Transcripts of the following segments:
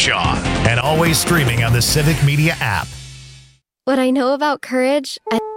Shaw, and always streaming on the Civic Media app. What I know about courage...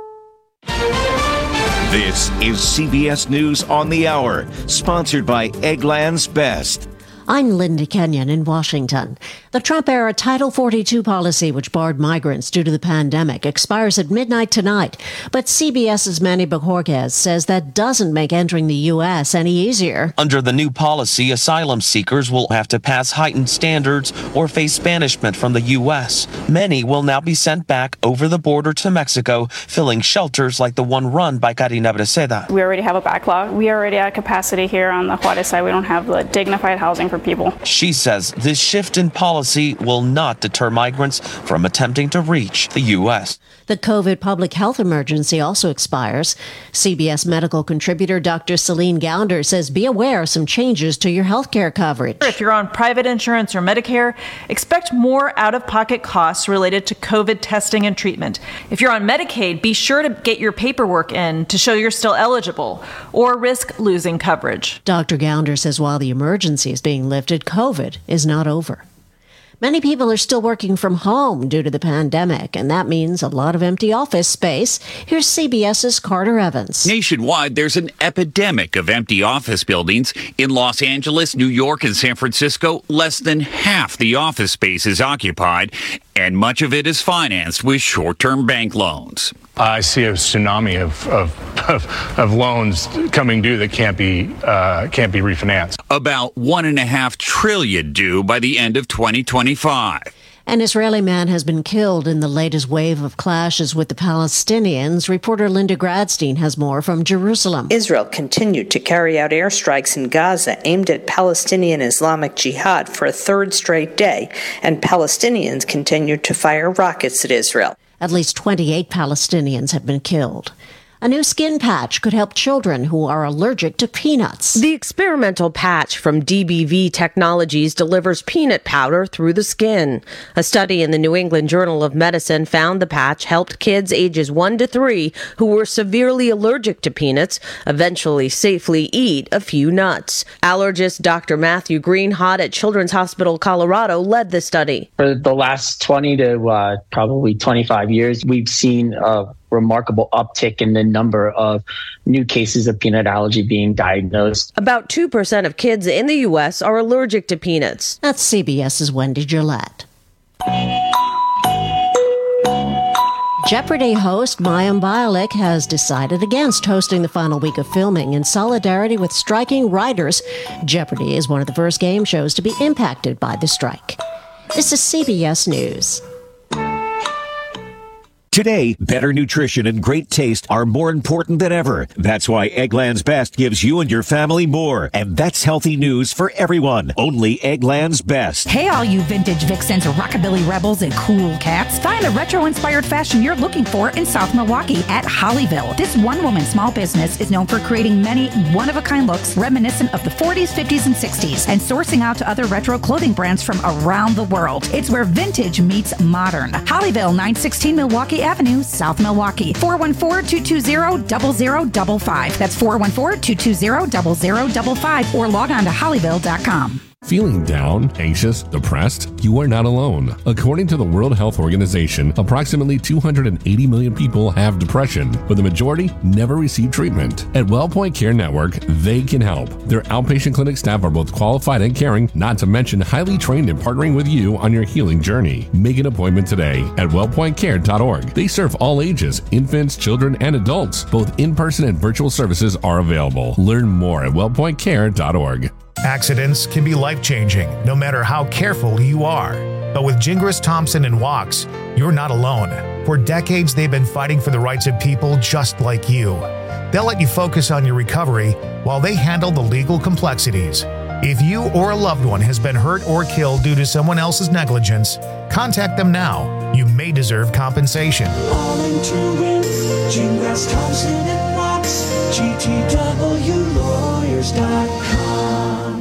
This is CBS News on the Hour, sponsored by Eggland's Best. I'm Linda Kenyon in Washington. The Trump-era Title 42 policy, which barred migrants due to the pandemic, expires at midnight tonight. But CBS's Manny Bajorquez says that doesn't make entering the U.S. any easier. Under the new policy, asylum seekers will have to pass heightened standards or face banishment from the U.S. Many will now be sent back over the border to Mexico, filling shelters like the one run by Karina Breceda. We already have a backlog. We are already at capacity here on the Juarez side. We don't have the dignified housing for people. She says this shift in policy will not deter migrants from attempting to reach the U.S. The COVID public health emergency also expires. CBS medical contributor Dr. Celine Gounder says be aware of some changes to your health care coverage. If you're on private insurance or Medicare, expect more out-of-pocket costs related to COVID testing and treatment. If you're on Medicaid, be sure to get your paperwork in to show you're still eligible or risk losing coverage. Dr. Gounder says while the emergency is being lifted, COVID is not over. Many people are still working from home due to the pandemic, and that means a lot of empty office space. Here's CBS's Carter Evans. Nationwide, there's an epidemic of empty office buildings. In Los Angeles, New York, and San Francisco, less than half the office space is occupied, and much of it is financed with short-term bank loans. I see a tsunami of loans coming due that can't be refinanced. About $1.5 trillion due by the end of 2025. An Israeli man has been killed in the latest wave of clashes with the Palestinians. Reporter Linda Gradstein has more from Jerusalem. Israel continued to carry out airstrikes in Gaza aimed at Palestinian Islamic Jihad for a third straight day, and Palestinians continued to fire rockets at Israel. At least 28 Palestinians have been killed. A new skin patch could help children who are allergic to peanuts. The experimental patch from DBV Technologies delivers peanut powder through the skin. A study in the New England Journal of Medicine found the patch helped kids ages 1 to 3 who were severely allergic to peanuts eventually safely eat a few nuts. Allergist Dr. Matthew Greenhot at Children's Hospital Colorado led the study. For the last 20 to probably 25 years, we've seen a remarkable uptick in the number of new cases of peanut allergy being diagnosed. About 2% of kids in the U.S. are allergic to peanuts. That's CBS's Wendy Gillette. Jeopardy host Mayim Bialik has decided against hosting the final week of filming in solidarity with striking writers. Jeopardy is one of the first game shows to be impacted by the strike. This is CBS News. Today, better nutrition and great taste are more important than ever. That's why Eggland's Best gives you and your family more. And that's healthy news for everyone. Only Eggland's Best. Hey, all you vintage vixens, rockabilly rebels, and cool cats. Find the retro-inspired fashion you're looking for in South Milwaukee at Hollyville. This one-woman small business is known for creating many one-of-a-kind looks reminiscent of the 40s, 50s, and 60s and sourcing out to other retro clothing brands from around the world. It's where vintage meets modern. Hollyville, 916 Milwaukee Avenue, South Milwaukee. 414-220-0055. That's 414-220-0055 or log on to hollyville.com. Feeling down, anxious, depressed? You are not alone. According to the World Health Organization, approximately 280 million people have depression, but the majority never receive treatment. At WellPoint Care Network, they can help. Their outpatient clinic staff are both qualified and caring, not to mention highly trained in partnering with you on your healing journey. Make an appointment today at wellpointcare.org. They serve all ages, infants, children, and adults. Both in-person and virtual services are available. Learn more at wellpointcare.org. Accidents can be life-changing, no matter how careful you are. But with Gingras, Thompson, and Wachs, you're not alone. For decades, they've been fighting for the rights of people just like you. They'll let you focus on your recovery while they handle the legal complexities. If you or a loved one has been hurt or killed due to someone else's negligence, contact them now. You may deserve compensation. All into it, Gingras, Thompson, and Wachs, GTWlawyers.com.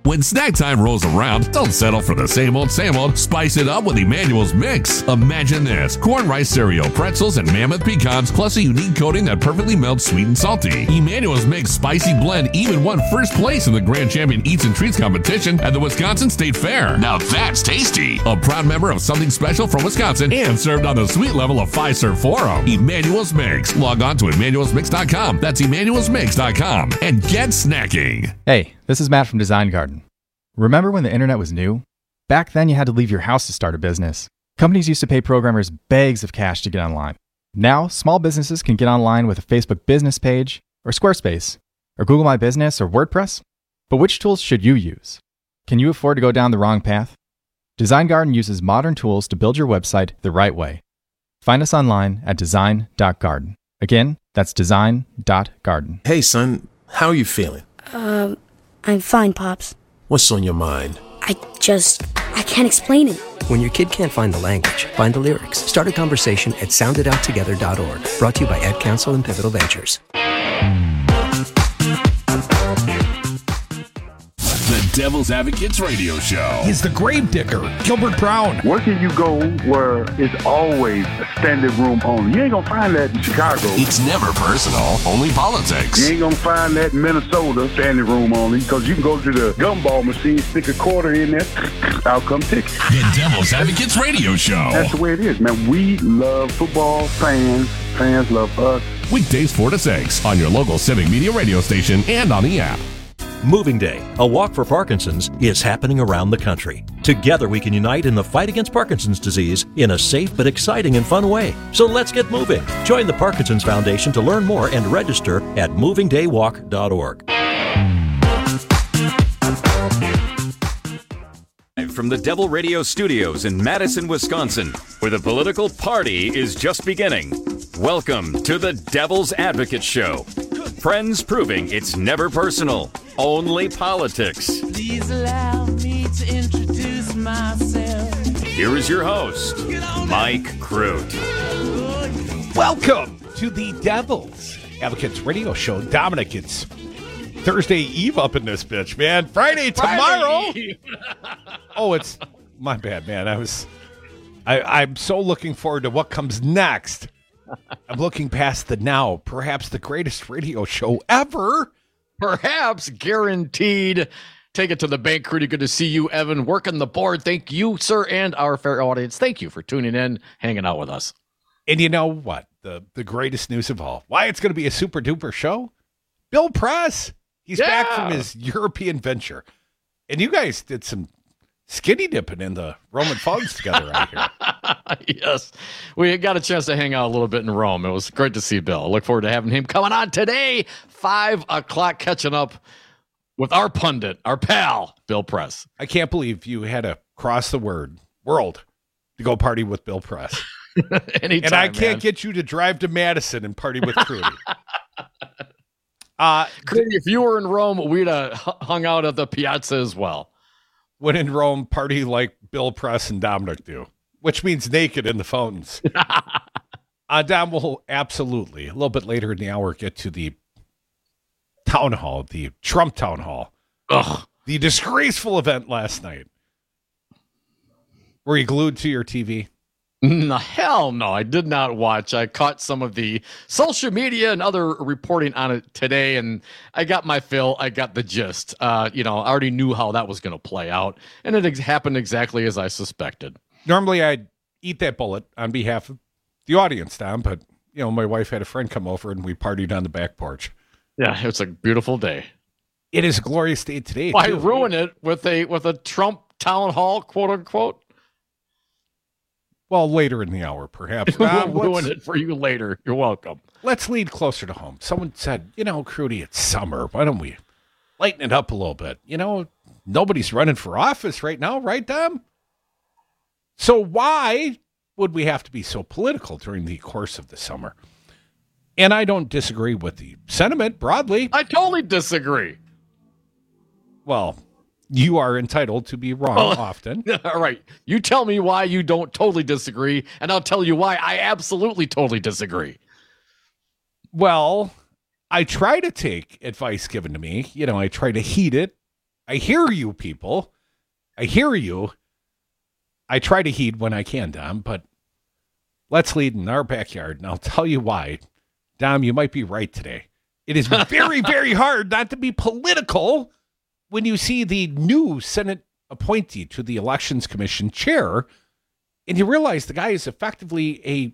When snack time rolls around, don't settle for the same old, spice it up with Emmanuel's Mix. Imagine this: corn rice cereal, pretzels, and mammoth pecans, plus a unique coating that perfectly melts sweet and salty. Emmanuel's Mix Spicy Blend even won first place in the Grand Champion Eats and Treats competition at the Wisconsin State Fair. Now that's tasty. A proud member of Something Special from Wisconsin and served on the sweet level of Fiserv Forum. Emmanuel's Mix. Log on to emmanuelsmix.com. That's emmanuelsmix.com. And get snacking. Hey, this is Matt from Design Garden. Remember when the internet was new? Back then you had to leave your house to start a business. Companies used to pay programmers bags of cash to get online. Now, small businesses can get online with a Facebook business page, or Squarespace, or Google My Business, or WordPress. But which tools should you use? Can you afford to go down the wrong path? Design Garden uses modern tools to build your website the right way. Find us online at design.garden. Again, that's design.garden. Hey, son, how are you feeling? I'm fine, Pops. What's on your mind? I can't explain it. When your kid can't find the language, find the lyrics. Start a conversation at sounditouttogether.org. Brought to you by Ad Council and Pivotal Ventures. The Devil's Advocates Radio Show. He's the grave digger, Gilbert Brown. Where can you go where it's always a standing room only? You ain't gonna find that in Chicago. It's never personal, only politics. You ain't gonna find that in Minnesota, standing room only, because you can go to the gumball machine, stick a quarter in there, out come tickets. The Devil's Advocates Radio Show. That's the way it is, man. We love football, fans love us. Weekdays 4 to 6 on your local Civic Media radio station and on the app. Moving Day, a walk for Parkinson's, is happening around the country. Together we can unite in the fight against Parkinson's disease in a safe but exciting and fun way. So let's get moving. Join the Parkinson's Foundation to learn more and register at movingdaywalk.org. From the Devil Radio Studios in Madison, Wisconsin, where the political party is just beginning. Welcome to the Devil's Advocate Show. Friends proving it's never personal, only politics. Please allow me to introduce myself. Here is your host, Mike Crute. Welcome to the Devil's Advocates Radio Show. Dominic, it's Thursday Eve up in this bitch, man. Friday tomorrow. Oh, it's my bad, man. I'm so looking forward to what comes next. I'm looking past the now, perhaps the greatest radio show ever. Perhaps, guaranteed. Take it to the bank. Pretty good to see you, Evan, working the board. Thank you, sir, and our fair audience. Thank you for tuning in, hanging out with us. And you know what? The greatest news of all. Why it's going to be a super duper show? Bill Press. He's back from his European venture. And you guys did some skinny dipping in the Roman fogs together out here. Yes. We got a chance to hang out a little bit in Rome. It was great to see Bill. I look forward to having him coming on today, 5 o'clock, catching up with our pundit, our pal, Bill Press. I can't believe you had to cross the world to go party with Bill Press. Anytime, and I can't get you to drive to Madison and party with Crudy. Crudy, if you were in Rome, we'd have hung out at the piazza as well. When in Rome, party like Bill Press and Dominic do, which means naked in the fountains. Dom will absolutely, a little bit later in the hour, get to the town hall, the Trump town hall. Ugh. The disgraceful event last night. Were you glued to your TV? No, hell no, I did not watch. I caught some of the social media and other reporting on it today, and I got my fill. I got the gist. I already knew how that was going to play out, and it happened exactly as I suspected. Normally, I'd eat that bullet on behalf of the audience, Tom, but, my wife had a friend come over, and we partied on the back porch. Yeah, it's a beautiful day. It is a glorious day today. Why ruin it with a Trump town hall, quote unquote? Well, later in the hour, perhaps. We'll ruin it for you later. You're welcome. Let's lead closer to home. Someone said, Crudy, it's summer. Why don't we lighten it up a little bit? Nobody's running for office right now, right, Dom? So why would we have to be so political during the course of the summer? And I don't disagree with the sentiment broadly. I totally disagree. Well, you are entitled to be wrong often. All right. You tell me why you don't totally disagree, and I'll tell you why I absolutely totally disagree. Well, I try to take advice given to me. I try to heed it. I hear you, people. I hear you. I try to heed when I can, Dom, but let's lead in our backyard, and I'll tell you why. Dom, you might be right today. It is very, very hard not to be political when you see the new Senate appointee to the Elections Commission chair, and you realize the guy is effectively a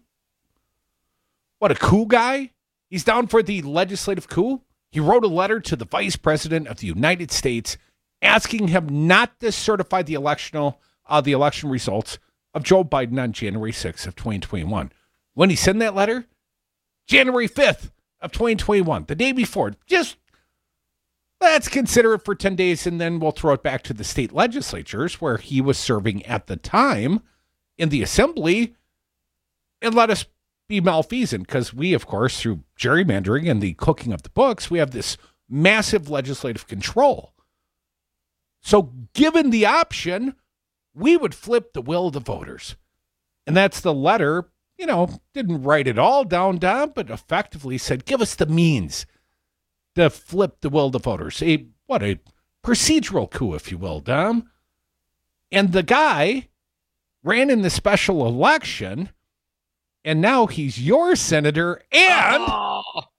coup guy? He's down for the legislative coup. He wrote a letter to the Vice President of the United States asking him not to certify the election results of Joe Biden on January 6th of 2021. When he sent that letter? January 5th of 2021, the day before. Just let's consider it for 10 days, and then we'll throw it back to the state legislatures where he was serving at the time in the assembly, and let us be malfeasant, because we, of course, through gerrymandering and the cooking of the books, we have this massive legislative control. So given the option, we would flip the will of the voters. And that's the letter, didn't write it all down, but effectively said, give us the means to flip the will of the voters. A procedural coup, if you will, Dom. And the guy ran in the special election, and now he's your senator, and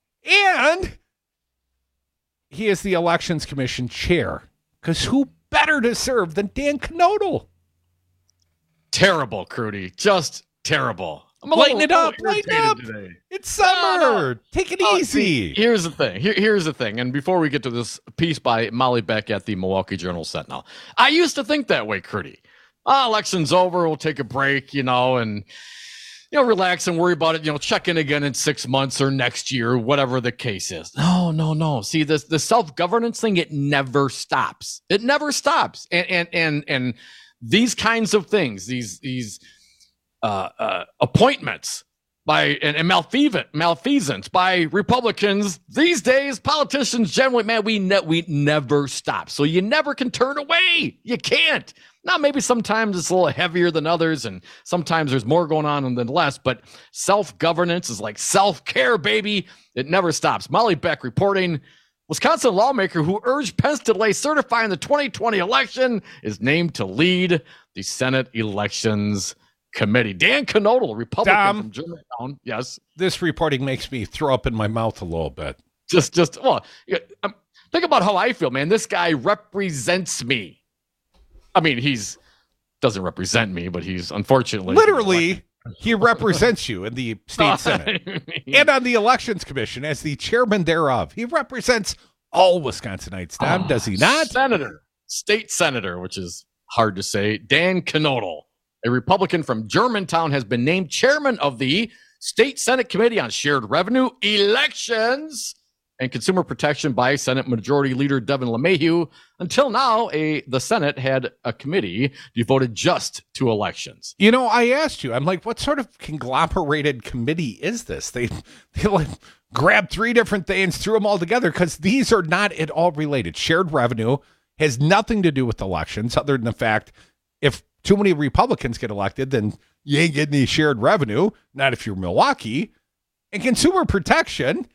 he is the Elections Commission chair. Because who better to serve than Dan Knodel? Terrible, Crudy. Just terrible. Lighten it up. Today. It's summer. Take it easy. Here's the thing. Here's the thing. And before we get to this piece by Molly Beck at the Milwaukee Journal-Sentinel, I used to think that way, Crudy. Election's over. We'll take a break, and relax and worry about it. Check in again in 6 months or next year, whatever the case is. No. See, the self-governance thing, it never stops. It never stops. And these kinds of things, these appointments by and malfeasance by Republicans these days, politicians generally, man, we never stop. So you never can turn away. You can't. Now, maybe sometimes it's a little heavier than others, and sometimes there's more going on than less, but self-governance is like self-care, baby. It never stops. Molly Beck reporting, Wisconsin lawmaker who urged Pence to delay certifying the 2020 election is named to lead the Senate Elections Committee. Dan Knodel, Republican from Germantown. Yes. This reporting makes me throw up in my mouth a little bit. Think about how I feel, man. This guy represents me. I mean, doesn't represent me, but he's unfortunately literally he represents you in the state Senate and on the Elections Commission as the chairman thereof. He represents all Wisconsinites, Tom, does he not? State senator, which is hard to say. Dan Knodel, a Republican from Germantown, has been named chairman of the State Senate Committee on Shared Revenue, Elections, and Consumer Protection by Senate Majority Leader Devin LeMahieu. Until now, the Senate had a committee devoted just to elections. I asked you, I'm like, what sort of conglomerated committee is this? They like grabbed three different things, threw them all together, because these are not at all related. Shared revenue has nothing to do with elections, other than the fact if too many Republicans get elected, then you ain't getting any shared revenue, not if you're Milwaukee. And consumer protection,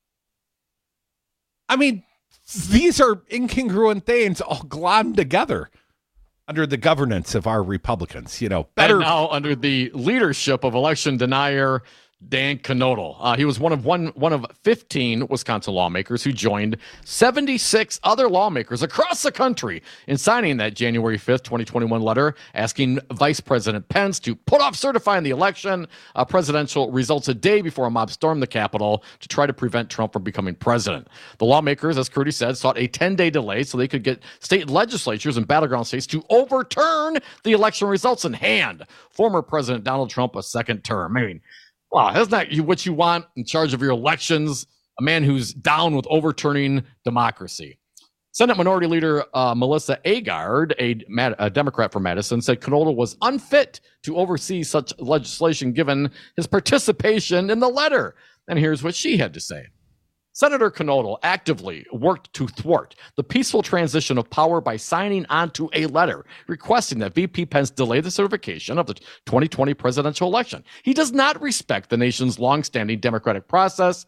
I mean, these are incongruent things all glommed together under the governance of our Republicans. Better and now under the leadership of election denier Dan Knodel. He was one of 15 Wisconsin lawmakers who joined 76 other lawmakers across the country in signing that January 5th, 2021 letter asking Vice President Pence to put off certifying the election presidential results a day before a mob stormed the Capitol to try to prevent Trump from becoming president. The lawmakers, as Crudy said, sought a 10-day delay so they could get state legislatures in battleground states to overturn the election results and hand former President Donald Trump a second term. I mean, wow, isn't that what you want in charge of your elections? A man who's down with overturning democracy. Senate Minority Leader Melissa Agard, a Democrat from Madison, said Knodel was unfit to oversee such legislation given his participation in the letter. And here's what she had to say. Senator Knodl actively worked to thwart the peaceful transition of power by signing onto a letter requesting that VP Pence delay the certification of the 2020 presidential election. He does not respect the nation's longstanding democratic processes,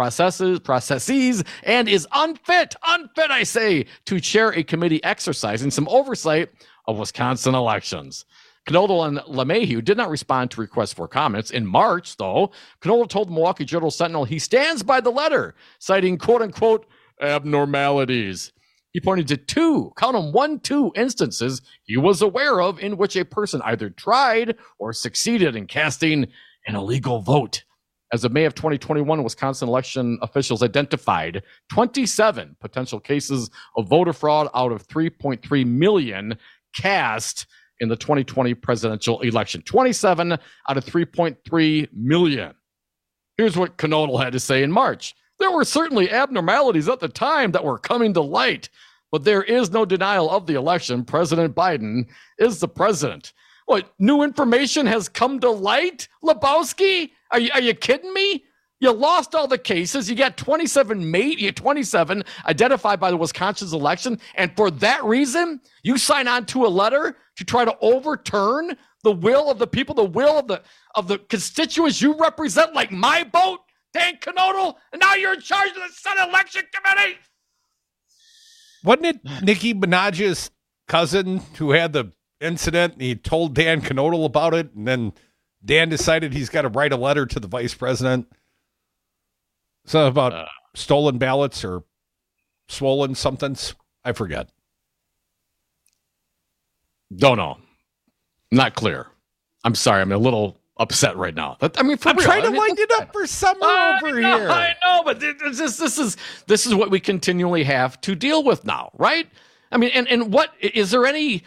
and is unfit, I say, to chair a committee exercising some oversight of Wisconsin elections. Knodl and LeMahieu did not respond to requests for comments. In March, though, Knodl told the Milwaukee Journal-Sentinel he stands by the letter, citing quote-unquote abnormalities. He pointed to two instances he was aware of in which a person either tried or succeeded in casting an illegal vote. As of May of 2021, Wisconsin election officials identified 27 potential cases of voter fraud out of 3.3 million cast in the 2020 presidential election. 27 out of 3.3 million. Here's what Knodl had to say in March. There were certainly abnormalities at the time that were coming to light, but there is no denial of the election. President Biden is the president. What, new information has come to light, Lebowski? Are you kidding me? You lost all the cases. You got 27 identified by the Wisconsin's election. And for that reason, you sign on to a letter to try to overturn the will of the people, the will of the constituents you represent, like my vote, Dan Knodl, and now you're in charge of the Senate Election Committee. Wasn't it Nicki Minaj's cousin who had the incident and he told Dan Knodl about it, and then Dan decided he's got to write a letter to the vice president? Something about stolen ballots or swollen somethings. I forget. Don't know. Not clear. I'm sorry. I'm a little upset right now. I mean, I'm trying to wind it up for summer over here. I know, but this is what we continually have to deal with now, right? I mean, and what is there any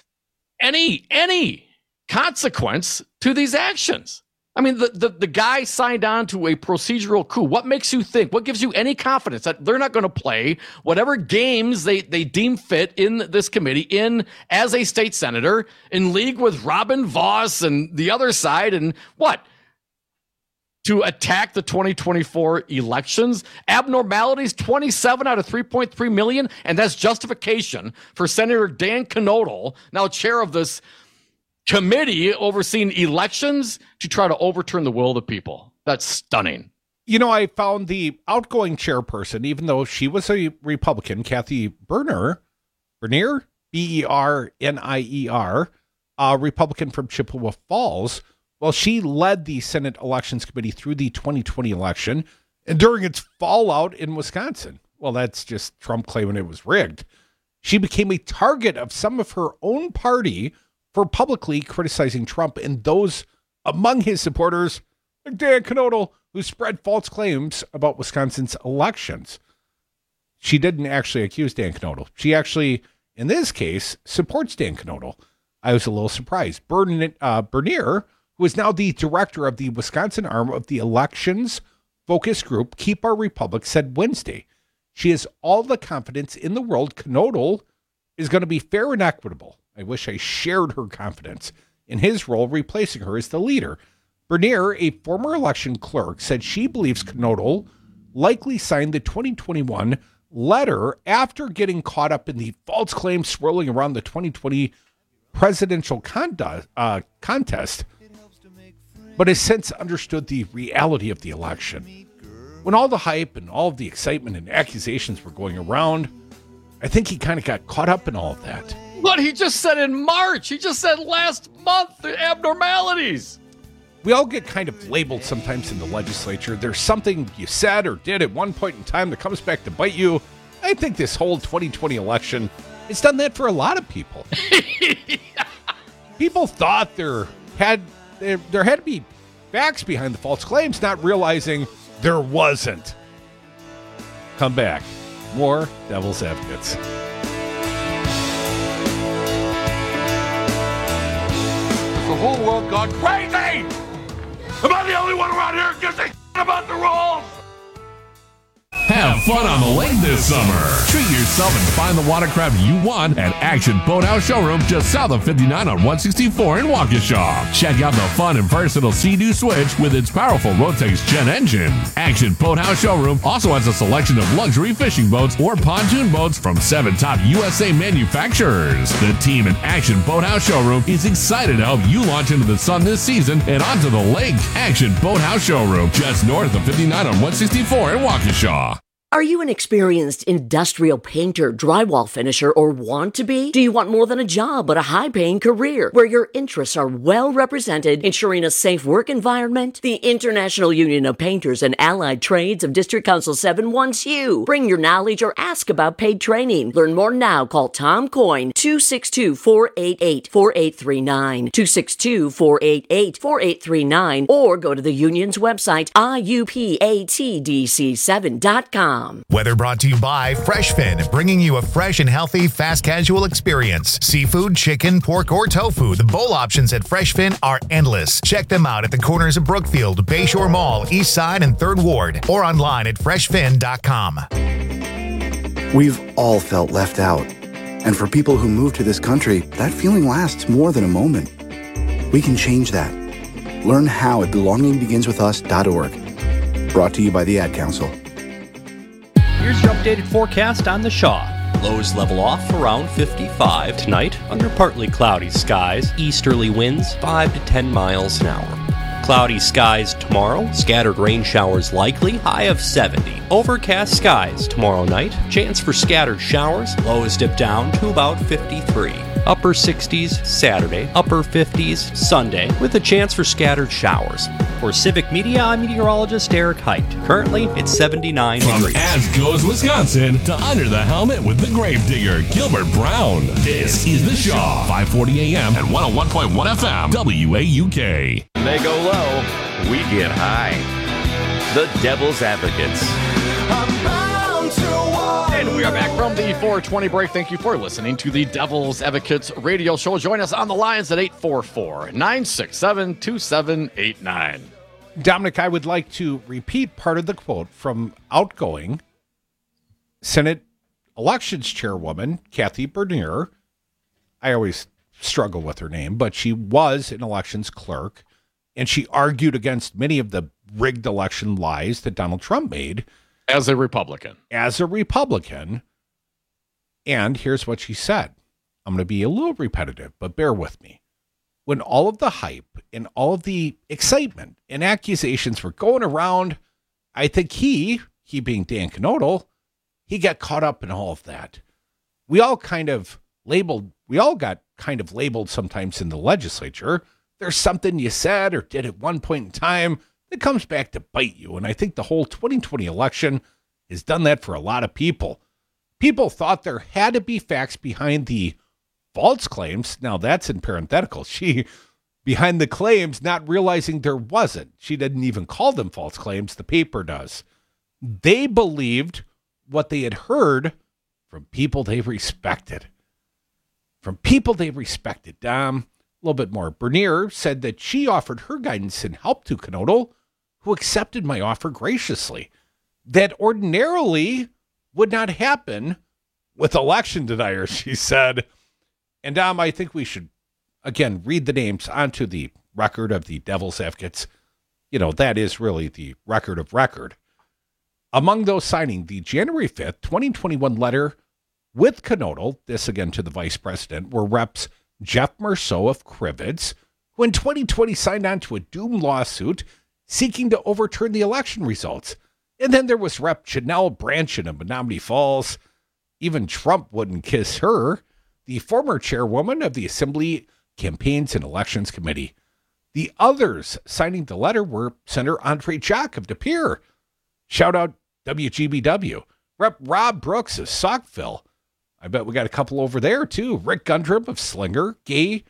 consequence to these actions? I mean, the guy signed on to a procedural coup. What makes you think, what gives you any confidence that they're not going to play whatever games they deem fit in this committee, as a state senator, in league with Robin Vos and the other side, and what? To attack the 2024 elections? Abnormalities, 27 out of 3.3 million, and that's justification for Senator Dan Knodl, now chair of this committee overseeing elections, to try to overturn the will of the people. That's stunning. You know, I found the outgoing chairperson, even though she was a Republican, Kathy Bernier, Bernier, a Republican from Chippewa Falls. Well, she led the Senate Elections Committee through the 2020 election and during its fallout in Wisconsin. Well, that's just Trump claiming it was rigged. She became a target of some of her own party for publicly criticizing Trump, and those among his supporters, like Dan Knodl, who spread false claims about Wisconsin's elections. She didn't actually accuse Dan Knodl. She actually, in this case, supports Dan Knodl. I was a little surprised. Bernier, who is now the director of the Wisconsin arm of the elections focus group Keep Our Republic, said Wednesday she has all the confidence in the world Knodl is going to be fair and equitable. I wish I shared her confidence in his role, replacing her as the leader. Bernier, a former election clerk, said she believes Knodl likely signed the 2021 letter after getting caught up in the false claims swirling around the 2020 presidential contest, but has since understood the reality of the election. When all the hype and all of the excitement and accusations were going around, I think he kind of got caught up in all of that. What he just said in March, he just said last month, the abnormalities. We all get kind of labeled sometimes in the legislature. There's something you said or did at one point in time that comes back to bite you. I think this whole 2020 election, it's done that for a lot of people. People thought there had to be facts behind the false claims, not realizing there wasn't. Come back. More Devil's Advocates. The whole world gone crazy! Am I the only one around here who gives a shit about the rules? Have fun on the lake this summer. Treat yourself and find the watercraft you want at Action Boathouse Showroom just south of 59 on 164 in Waukesha. Check out the fun and versatile Sea-Doo Switch with its powerful Rotax Gen engine. Action Boathouse Showroom also has a selection of luxury fishing boats or pontoon boats from 7 top USA manufacturers. The team at Action Boathouse Showroom is excited to help you launch into the sun this season and onto the lake. Action Boathouse Showroom, just north of 59 on 164 in Waukesha. Are you an experienced industrial painter, drywall finisher, or want to be? Do you want more than a job but a high-paying career where your interests are well represented, ensuring a safe work environment? The International Union of Painters and Allied Trades of District Council 7 wants you. Bring your knowledge or ask about paid training. Learn more now. Call Tom Coyne, 262-488-4839, 262-488-4839, or go to the union's website, iupatdc7.com. Weather brought to you by FreshFin, bringing you a fresh and healthy fast casual experience. Seafood, chicken, pork, or tofu, the bowl options at FreshFin are endless. Check them out at the corners of Brookfield, Bayshore Mall, East Side, and 3rd Ward, or online at freshfin.com. We've all felt left out. And for people who move to this country, that feeling lasts more than a moment. We can change that. Learn how at belongingbeginswithus.org. Brought to you by the Ad Council. Here's your updated forecast on the Shaw. Lows level off around 55 tonight under partly cloudy skies. Easterly winds 5 to 10 miles an hour. Cloudy skies tomorrow. Scattered rain showers likely. High of 70. Overcast skies tomorrow night. Chance for scattered showers. Lows dip down to about 53. Upper 60s Saturday. Upper 50s Sunday with a chance for scattered showers. For Civic Media, I'm meteorologist Eric Height. Currently, it's 79 From degrees. As Goes Wisconsin to Under the Helmet with the Gravedigger, Gilbert Brown. This is The Shaw, 540 AM and 101.1 FM, WAUK. They go low, we get high. The Devil's Advocates. And we are back from the 420 break. Thank you for listening to the Devil's Advocates radio show. Join us on the lines at 844-967-2789. Dominic, I would like to repeat part of the quote from outgoing Senate Elections Chairwoman Kathy Bernier. I always struggle with her name, but she was an elections clerk, and she argued against many of the rigged election lies that Donald Trump made. As a Republican. And here's what she said. I'm going to be a little repetitive, but bear with me. When all of the hype and all of the excitement and accusations were going around, I think he being Dan Knodel, he got caught up in all of that. We all got kind of labeled sometimes in the legislature. There's something you said or did at one point in time that comes back to bite you. And I think the whole 2020 election has done that for a lot of people. People thought there had to be facts behind the false claims. Now that's in parenthetical. She, behind the claims, not realizing there wasn't. She didn't even call them false claims. The paper does. They believed what they had heard from people they respected. Dom, a little bit more. Bernier said that she offered her guidance and help to Knodel, who accepted my offer graciously. That ordinarily would not happen with election deniers, she said. And Dom, I think we should, again, read the names onto the record of the Devil's Advocates. You know, that is really the record of record. Among those signing the January 5th, 2021 letter with Knodel, this again to the vice president, were Reps Jeff Merceau of Crivitz, who in 2020 signed on to a doomed lawsuit seeking to overturn the election results. And then there was Rep Janelle Branchin of Menominee Falls. Even Trump wouldn't kiss her, the former chairwoman of the Assembly Campaigns and Elections Committee. The others signing the letter were Senator Andre Jock of De Pere. Shout out WGBW. Rep Rob Brooks of Saukville. I bet we got a couple over there, too. Rick Gundrum of Slinger. Gay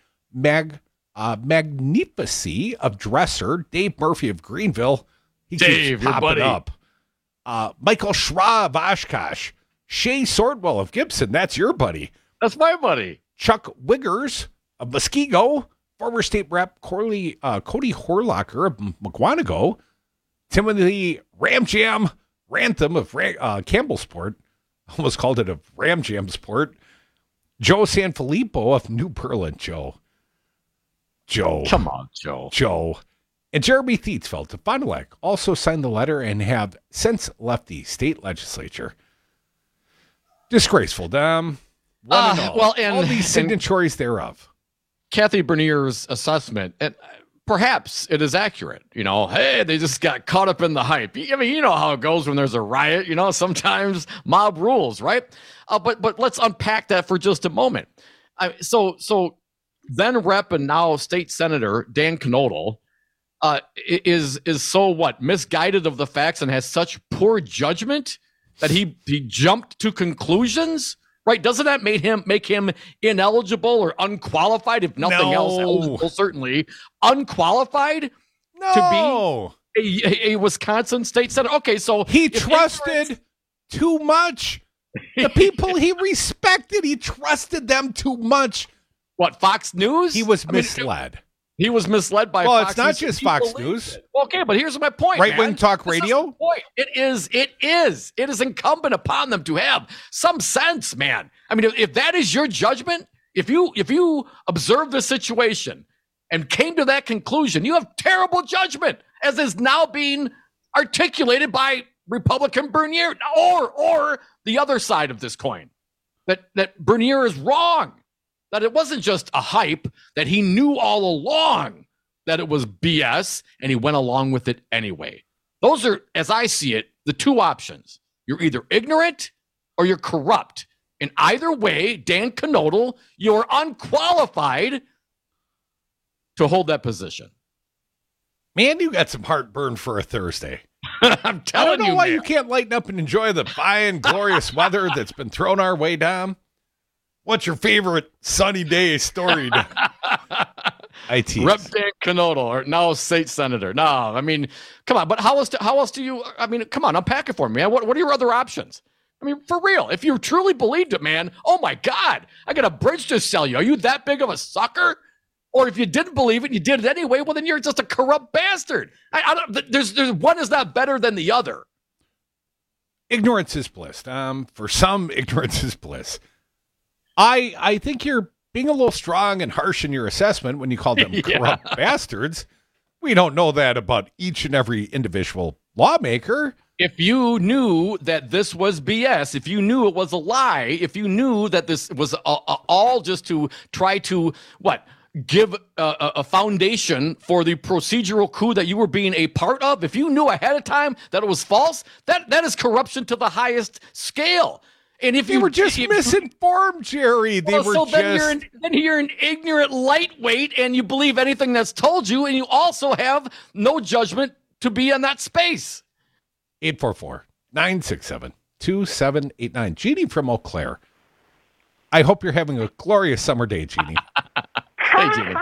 Magnifici of Dresser. Dave Murphy of Greenville. He Dave, keeps your popping buddy. up. Michael Schra of Oshkosh. Shay Sortwell of Gibson. That's your buddy. That's my buddy. Chuck Wiggers of Muskego. Former state rep Cody Horlocker of McWanago. Timothy Ramjam Rantham of Campbell Sport, almost called it a Ram Jam Sport. Joe Sanfilippo of New Berlin. Joe. Come on, Joe. And Jeremy Thietzfeld of Fond du Lac also signed the letter and have since left the state legislature. Disgraceful, Dom. All these signatories thereof. Kathy Bernier's assessment, and perhaps it is accurate. Hey, they just got caught up in the hype. I mean, you know how it goes when there's a riot. Sometimes mob rules, right? But let's unpack that for just a moment. So then Rep and now State Senator Dan Knodel is so what, misguided of the facts and has such poor judgment that he jumped to conclusions. Right? Doesn't that make him ineligible or unqualified, if nothing else? Eligible, certainly unqualified to be a Wisconsin state senator. Okay, so he trusted too much. The people he respected, he trusted them too much. What, Fox News? He was misled. He was misled by Fox Fox News. Well, it's not just Fox News. Okay, but here's my point. Right-wing talk radio? It is incumbent upon them to have some sense, man. I mean, if that is your judgment, if you observe the situation and came to that conclusion, you have terrible judgment, as is now being articulated by Republican Bernier or the other side of this coin, that Bernier is wrong. That it wasn't just a hype, that he knew all along that it was BS, and he went along with it anyway. Those are, as I see it, the two options. You're either ignorant or you're corrupt. And either way, Dan Knodel, you're unqualified to hold that position. Man, you got some heartburn for a Thursday. I'm telling you, I don't know why you can't lighten up and enjoy the fine, glorious weather that's been thrown our way, Dom. What's your favorite sunny day story? I tease. Rep. Dan Knodel, or now state senator. No, I mean, come on. But how else do you? I mean, come on, unpack it for me, man. What are your other options? I mean, for real, if you truly believed it, man. Oh my God, I got a bridge to sell you. Are you that big of a sucker? Or if you didn't believe it, and you did it anyway. Well, then you're just a corrupt bastard. I don't. There's one is not better than the other. Ignorance is bliss. For some, ignorance is bliss. I think you're being a little strong and harsh in your assessment when you call them corrupt bastards. We don't know that about each and every individual lawmaker. If you knew that this was BS, if you knew it was a lie, if you knew that this was all just to try to, give a foundation for the procedural coup that you were being a part of, if you knew ahead of time that it was false, that is corruption to the highest scale. And if you were just misinformed, Jerry, then you're an ignorant lightweight, and you believe anything that's told you, and you also have no judgment to be in that space. 844-967-2789. Jeannie from Eau Claire. I hope you're having a glorious summer day, Jeannie. Hey, Jeannie.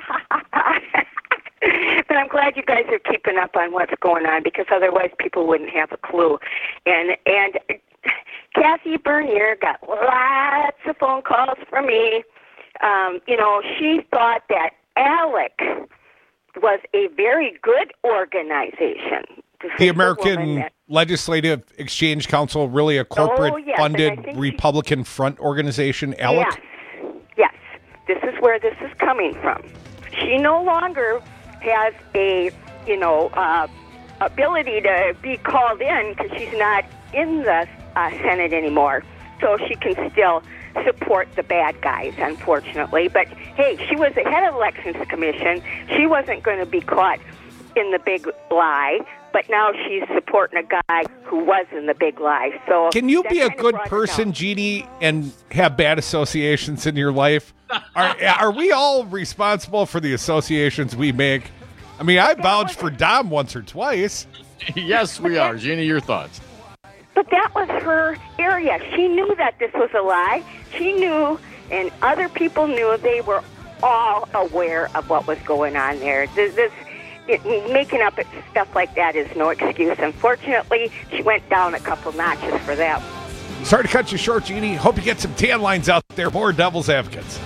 But I'm glad you guys are keeping up on what's going on, because otherwise people wouldn't have a clue. And Kathy Bernier got lots of phone calls from me. She thought that ALEC was a very good organization. The American Legislative Exchange Council, really a corporate-funded Republican front organization, ALEC? Yes. This is where this is coming from. She no longer has a, ability to be called in because she's not in the Senate anymore, so she can still support the bad guys, unfortunately. But hey, she was the head of Elections Commission. She wasn't going to be caught in the big lie, but now she's supporting a guy who was in the big lie. So can you be a good person, Jeannie, and have bad associations in your life? Are we all responsible for the associations we make? I mean, I vouched for Dom once or twice. Yes, we are. Jeannie, your thoughts. But that was her area. She knew that this was a lie. She knew, and other people knew. They were all aware of what was going on there. Making up stuff like that is no excuse. Unfortunately, she went down a couple notches for that. Sorry to cut you short, Jeannie. Hope you get some tan lines out there. More Devil's Advocates.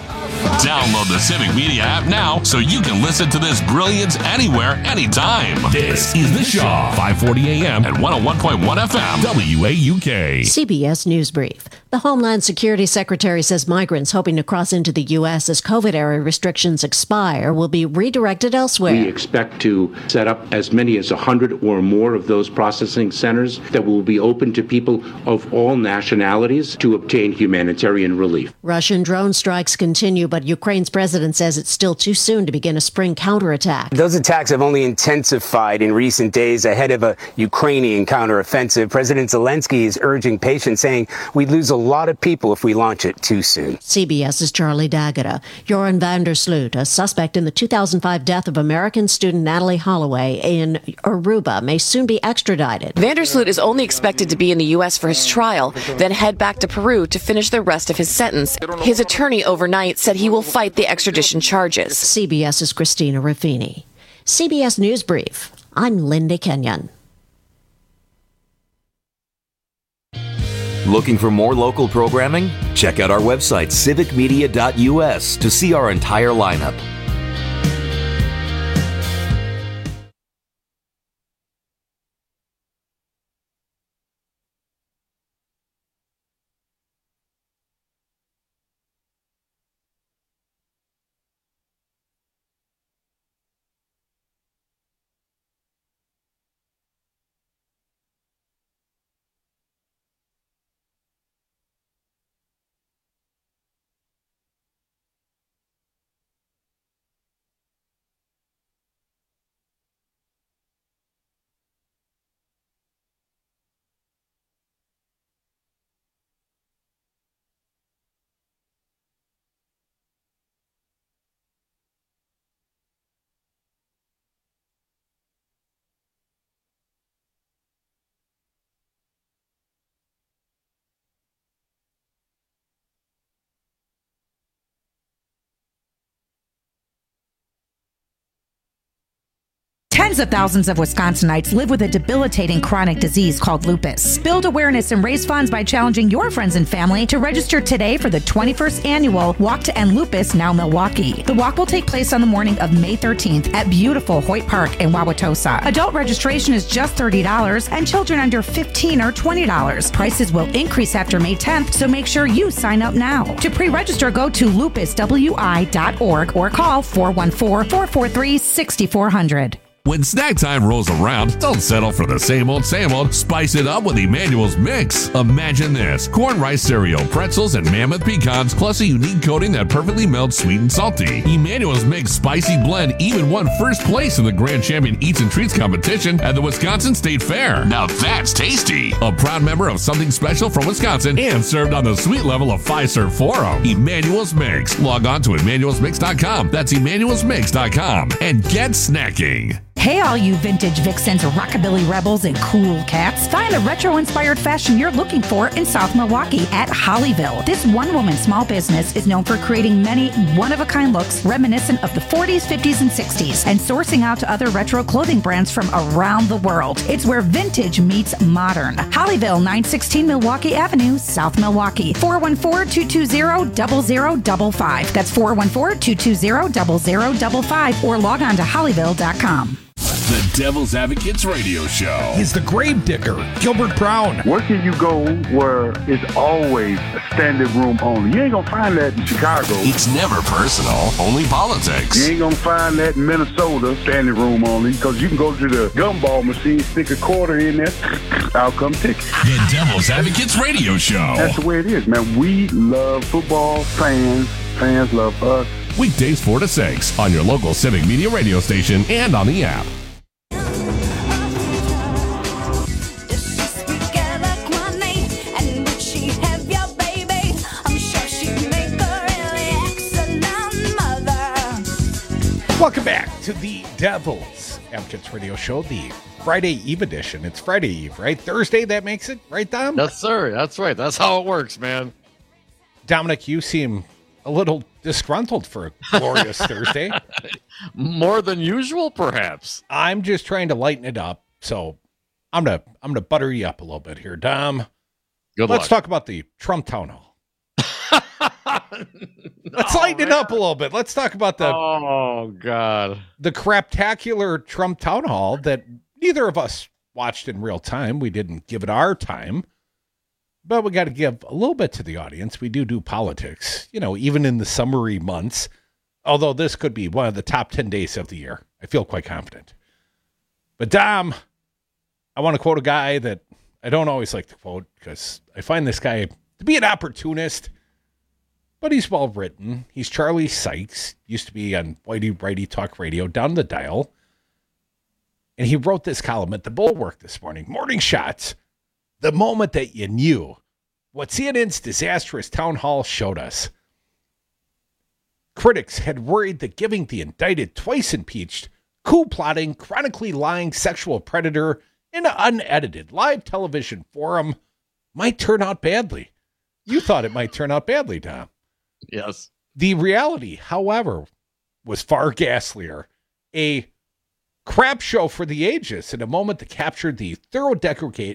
Download the Civic Media app now so you can listen to this brilliance anywhere, anytime. This is The Shaw, 540 AM and 101.1 FM, WAUK. CBS News Brief. The Homeland Security Secretary says migrants hoping to cross into the U.S. as COVID-era restrictions expire will be redirected elsewhere. We expect to set up as many as 100 or more of those processing centers that will be open to people of all nationalities to obtain humanitarian relief. Russian drone strikes continue, but Ukraine's president says it's still too soon to begin a spring counterattack. Those attacks have only intensified in recent days ahead of a Ukrainian counteroffensive. President Zelensky is urging patience, saying we'd lose a lot of people if we launch it too soon. CBS's Charlie D'Agata. Joran van der Sloot, a suspect in the 2005 death of American student Natalie Holloway in Aruba, may soon be extradited. Van der Sloot is only expected to be in the U.S. for his trial, then head back to Peru to finish the rest of his sentence. His attorney overnight said he will fight the extradition charges. CBS's Christina Ruffini. CBS News Brief. I'm Linda Kenyon. Looking for more local programming? Check out our website, civicmedia.us, to see our entire lineup. Tens of thousands of Wisconsinites live with a debilitating chronic disease called lupus. Build awareness and raise funds by challenging your friends and family to register today for the 21st annual Walk to End Lupus Now Milwaukee. The walk will take place on the morning of May 13th at beautiful Hoyt Park in Wauwatosa. Adult registration is just $30 and children under 15 are $20. Prices will increase after May 10th, so make sure you sign up now. To pre-register, go to lupuswi.org or call 414-443-6400. When snack time rolls around, don't settle for the same old, spice it up with Emmanuel's Mix. Imagine this: corn rice cereal, pretzels, and mammoth pecans, plus a unique coating that perfectly melts sweet and salty. Emmanuel's Mix Spicy Blend even won first place in the Grand Champion Eats and Treats competition at the Wisconsin State Fair. Now that's tasty! A proud member of Something Special from Wisconsin and served on the sweet level of Fiserv Forum. Emmanuel's Mix. Log on to emmanuelsmix.com. That's emmanuelsmix.com. And get snacking. Hey, all you vintage vixens, rockabilly rebels, and cool cats. Find the retro-inspired fashion you're looking for in South Milwaukee at Hollyville. This one-woman small business is known for creating many one-of-a-kind looks reminiscent of the 40s, 50s, and 60s, and sourcing out to other retro clothing brands from around the world. It's where vintage meets modern. Hollyville, 916 Milwaukee Avenue, South Milwaukee. 414-220-0055. That's 414-220-0055, or log on to hollyville.com. The Devil's Advocates Radio Show. He's the grave digger, Gilbert Brown. Where can you go where it's always standing room only? You ain't gonna find that in Chicago. It's never personal, only politics. You ain't gonna find that in Minnesota, standing room only, because you can go to the gumball machine, stick a quarter in there, out come ticket. The Devil's Advocates Radio Show. That's the way it is, man. We love football, fans love us. Weekdays 4 to 6 on your local Civic Media radio station and on the app. Welcome back to the Devil's Advocates Radio Show, the Friday Eve edition. It's Friday Eve, right? Thursday, that makes it, right, Dom? Yes, sir. That's right. That's how it works, man. Dominic, you seem a little disgruntled for a glorious Thursday. More than usual, perhaps. I'm just trying to lighten it up, so I'm gonna butter you up a little bit here, Dom. Good Let's luck. talk about the Trump town hall. Let's lighten it up a little bit. Let's talk about the craptacular Trump town hall that neither of us watched in real time. We didn't give it our time, but we got to give a little bit to the audience. We do politics, even in the summery months, although this could be one of the top 10 days of the year. I feel quite confident. But Dom, I want to quote a guy that I don't always like to quote because I find this guy to be an opportunist, but he's well written. He's Charlie Sykes, used to be on Whitey Righty Talk Radio, down the dial. And he wrote this column at the Bulwark this morning. Morning Shots, the moment that you knew what CNN's disastrous town hall showed us. Critics had worried that giving the indicted, twice impeached, coup-plotting, chronically lying sexual predator an unedited live television forum might turn out badly. You thought it might turn out badly, Tom. Yes. The reality, however, was far ghastlier. A crap show for the ages in a moment that captured the thorough degradation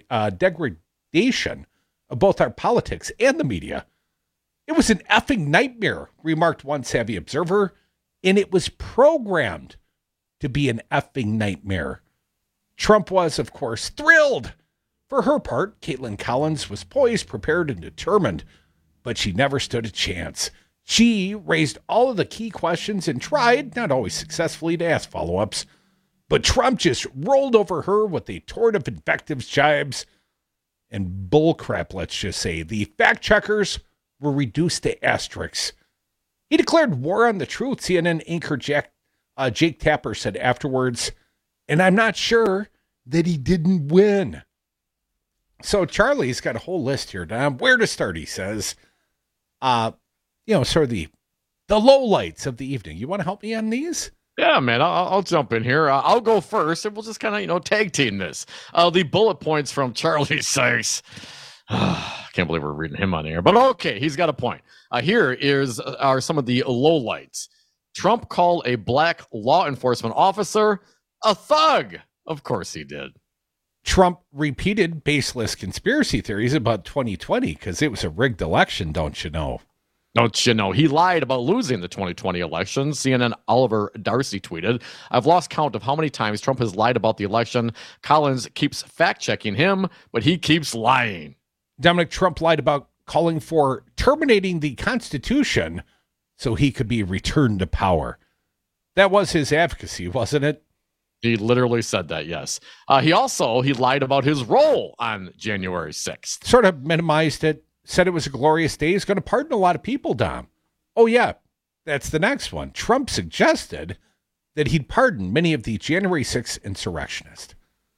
of both our politics and the media. It was an effing nightmare, remarked one savvy observer, and it was programmed to be an effing nightmare. Trump was, of course, thrilled. For her part, Caitlin Collins was poised, prepared, and determined, but she never stood a chance. She raised all of the key questions and tried, not always successfully, to ask follow-ups, but Trump just rolled over her with a torrent of invectives, jibes, and bullcrap, let's just say. The fact-checkers were reduced to asterisks. He declared war on the truth, CNN anchor Jake Tapper said afterwards, and I'm not sure that he didn't win. So Charlie's got a whole list here, Dom. Where to start, he says. Sort of the lowlights of the evening. You want to help me on these? Yeah, man, I'll jump in here. I'll go first, and we'll just kind of, tag team this. The bullet points from Charlie Sykes. I can't believe we're reading him on air, but okay, he's got a point. Here are some of the lowlights. Trump called a black law enforcement officer a thug. Of course he did. Trump repeated baseless conspiracy theories about 2020 because it was a rigged election, don't you know? Don't you know? He lied about losing the 2020 election. CNN Oliver Darcy tweeted, I've lost count of how many times Trump has lied about the election. Collins keeps fact-checking him, but he keeps lying. Dominic, Trump lied about calling for terminating the Constitution so he could be returned to power. That was his advocacy, wasn't it? He literally said that, yes. He lied about his role on January 6th. Sort of minimized it, said it was a glorious day. He's going to pardon a lot of people, Dom. Oh, yeah, that's the next one. Trump suggested that he'd pardon many of the January 6th insurrectionists.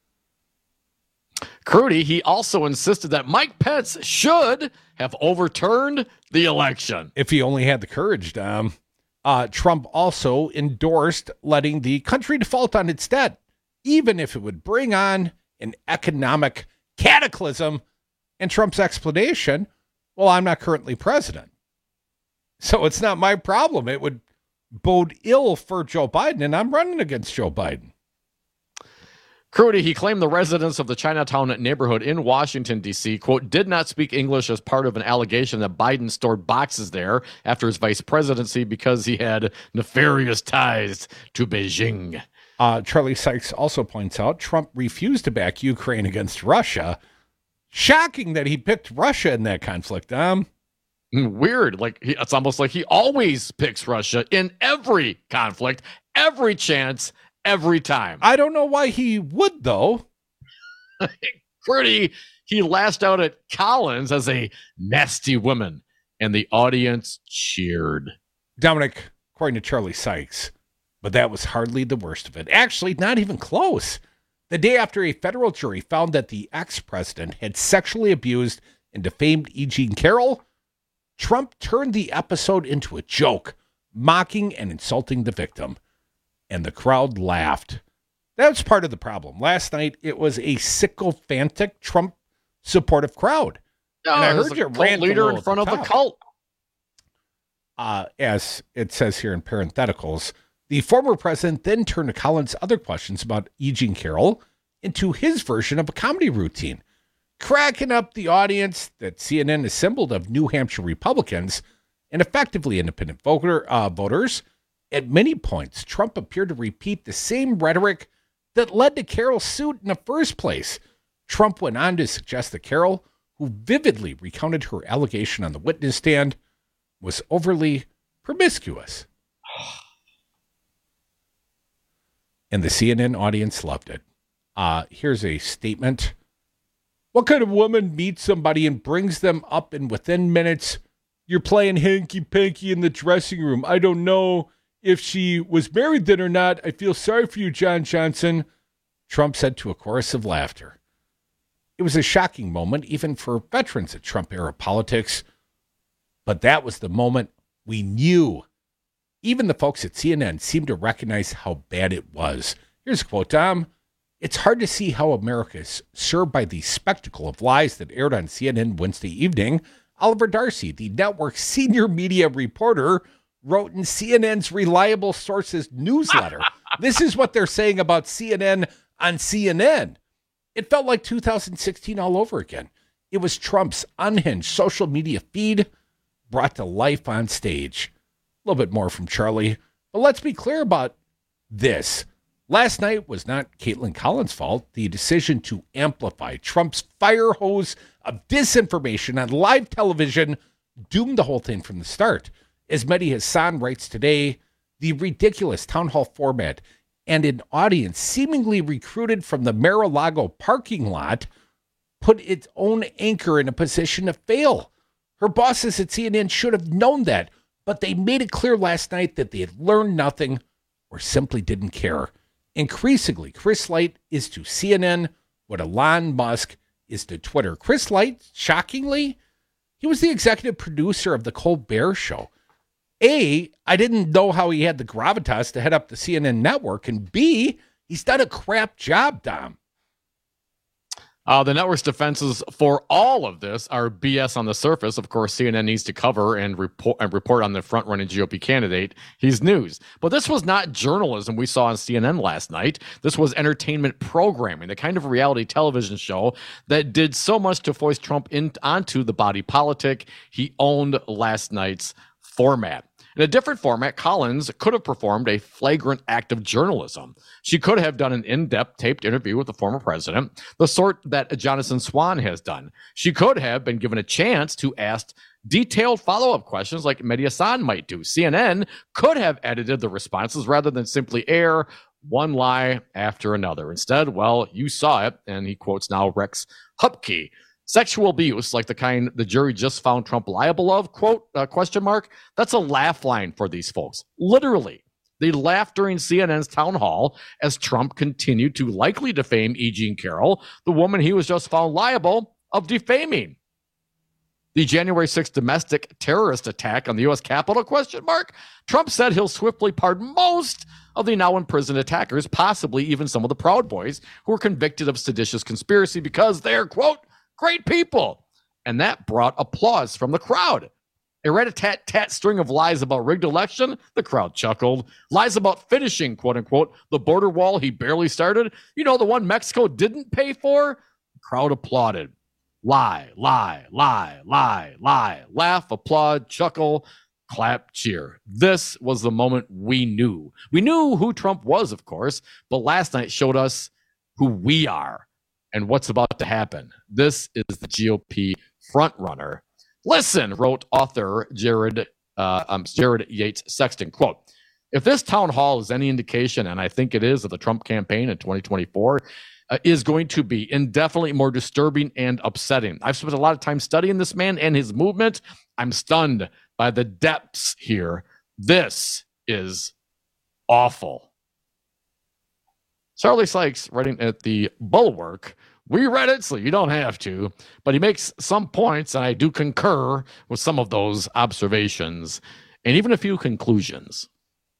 Crudy, he also insisted that Mike Pence should have overturned the election. If he only had the courage, Dom. Trump also endorsed letting the country default on its debt, even if it would bring on an economic cataclysm. And Trump's explanation, well, I'm not currently president, so it's not my problem. It would bode ill for Joe Biden, and I'm running against Joe Biden. Crudy, he claimed the residents of the Chinatown neighborhood in Washington, D.C., quote, did not speak English as part of an allegation that Biden stored boxes there after his vice presidency because he had nefarious ties to Beijing. Charlie Sykes also points out Trump refused to back Ukraine against Russia. Shocking that he picked Russia in that conflict, Weird. It's almost like he always picks Russia in every conflict, every chance, every time. I don't know why he would, though. Pretty. He lashed out at Collins as a nasty woman, and the audience cheered. Dominic, according to Charlie Sykes, but that was hardly the worst of it. Actually, not even close. The day after a federal jury found that the ex-president had sexually abused and defamed E. Jean Carroll, Trump turned the episode into a joke, mocking and insulting the victim. And the crowd laughed. That's part of the problem. Last night, it was a sycophantic Trump supportive crowd. No, and I heard your rant leader in front of the cult. As it says here in parentheticals, the former president then turned to Collins' other questions about E. Jean Carroll into his version of a comedy routine, cracking up the audience that CNN assembled of New Hampshire Republicans and effectively independent voters. At many points, Trump appeared to repeat the same rhetoric that led to Carol's suit in the first place. Trump went on to suggest that Carol, who vividly recounted her allegation on the witness stand, was overly promiscuous. And the CNN audience loved it. Here's a statement. What kind of woman meets somebody and brings them up, and within minutes, you're playing hanky-panky in the dressing room? I don't know if she was married then or not. I feel sorry for you, John Johnson, Trump said to a chorus of laughter. It was a shocking moment, even for veterans of Trump-era politics. But that was the moment we knew. Even the folks at CNN seemed to recognize how bad it was. Here's a quote, Tom. It's hard to see how America is served by the spectacle of lies that aired on CNN Wednesday evening. Oliver Darcy, the network's senior media reporter, wrote in CNN's Reliable Sources newsletter. This is what they're saying about CNN on CNN. It felt like 2016 all over again. It was Trump's unhinged social media feed brought to life on stage. A little bit more from Charlie, but let's be clear about this. Last night was not Caitlin Collins' fault. The decision to amplify Trump's fire hose of disinformation on live television doomed the whole thing from the start. As Mehdi Hassan writes today, the ridiculous town hall format and an audience seemingly recruited from the Mar-a-Lago parking lot put its own anchor in a position to fail. Her bosses at CNN should have known that, but they made it clear last night that they had learned nothing or simply didn't care. Increasingly, Chris Light is to CNN what Elon Musk is to Twitter. Chris Light, shockingly, he was the executive producer of The Colbert Show. A, I didn't know how he had the gravitas to head up the CNN network, and B, he's done a crap job, Dom. The network's defenses for all of this are BS on the surface. Of course, CNN needs to cover and report on the front-running GOP candidate. He's news. But this was not journalism we saw on CNN last night. This was entertainment programming, the kind of reality television show that did so much to foist Trump onto the body politic. He owned last night's format. In a different format, Collins could have performed a flagrant act of journalism. She could have done an in-depth taped interview with the former president, the sort that Jonathan Swan has done. She could have been given a chance to ask detailed follow-up questions like Mehdi Hassan might do. CNN could have edited the responses rather than simply air one lie after another. Instead, well, you saw it, and he quotes now Rex Hupke. Sexual abuse, like the kind the jury just found Trump liable of, quote, question mark, that's a laugh line for these folks. Literally, they laughed during CNN's town hall as Trump continued to likely defame E. Jean Carroll, the woman he was just found liable of defaming. The January 6th domestic terrorist attack on the U.S. Capitol, question mark, Trump said he'll swiftly pardon most of the now imprisoned attackers, possibly even some of the Proud Boys who were convicted of seditious conspiracy because they're, quote, great people. And that brought applause from the crowd. A rat-a-tat-tat string of lies about rigged election, the crowd chuckled. Lies about finishing, quote-unquote, the border wall he barely started. You know, the one Mexico didn't pay for? The crowd applauded. Lie, lie, lie, lie, lie. Laugh, applaud, chuckle, clap, cheer. This was the moment we knew. We knew who Trump was, of course, but last night showed us who we are and what's about to happen. This is the GOP frontrunner. Listen, wrote author Jared Yates Sexton, quote, if this town hall is any indication, and I think it is, of the Trump campaign in 2024, is going to be indefinitely more disturbing and upsetting. I've spent a lot of time studying this man and his movement. I'm stunned by the depths here. This is awful. Charlie Sykes, writing at the Bulwark, we read it, so you don't have to, but he makes some points, and I do concur with some of those observations and even a few conclusions.